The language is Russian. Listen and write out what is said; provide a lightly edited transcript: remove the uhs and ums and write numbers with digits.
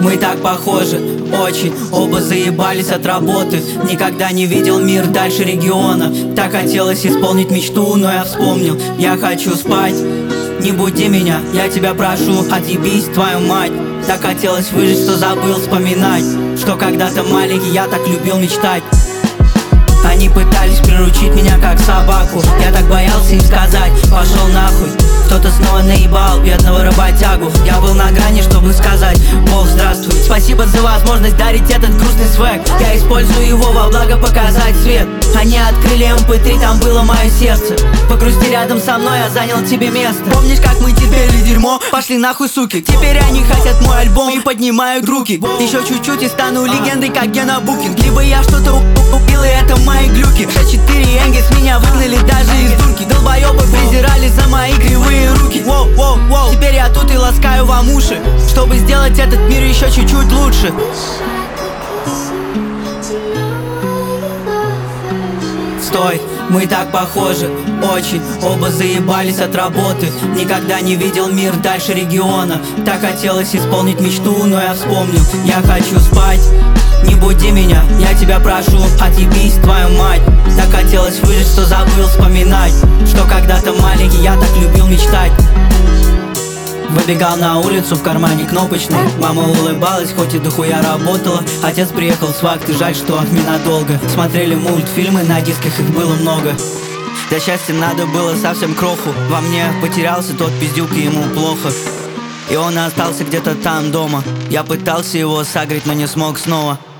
мы так похожи, очень. Оба заебались от работы. Никогда не видел мир дальше региона. Так хотелось исполнить мечту, но я вспомнил, я хочу спать. Не буди меня, я тебя прошу, отъебись, твою мать. Так хотелось выжить, что забыл вспоминать, что когда-то маленький я так любил мечтать. Они пытались приручить меня как собаку. Я так боялся им сказать, пошел нахуй. Кто-то снова наебал бедного работягу. Я был на грани, чтобы сказать: Бог, здравствуй. Спасибо за возможность дарить этот грустный свек. Я использую его во благо показать свет. Они открыли MP3, там было мое сердце. Погрузти рядом со мной, я занял тебе место. Помнишь, как мы терпели дерьмо? Пошли нахуй, суки. Теперь они хотят мой альбом и поднимают руки. Еще чуть-чуть и стану легендой, как Гена Букин. Либо я что-то убил, и это мои глюки. 6-4 Энгельс меня выгнали даже из дурки. Долбоебы презирали за мои кривые руки. Воу. Теперь я тут и ласкаю вам уши, чтобы сделать этот мир еще чуть-чуть лучше. Стой, мы так похожи, очень. Оба заебались от работы. Никогда не видел мир дальше региона. Так хотелось исполнить мечту, но я вспомнил, я хочу спать. Не буди меня, я тебя прошу, отъебись, твою мать. Так хотелось выжить, что забыл вспоминать, что когда-то маленький я так любил мечтать. Выбегал на улицу, в кармане кнопочный. Мама улыбалась, хоть и дохуя работала. Отец приехал с вахты, жаль, что ненадолго. Смотрели мультфильмы, на дисках их было много. Для счастья надо было совсем кроху. Во мне потерялся тот пиздюк, и ему плохо. И он остался где-то там дома. Я пытался его согреть, но не смог снова.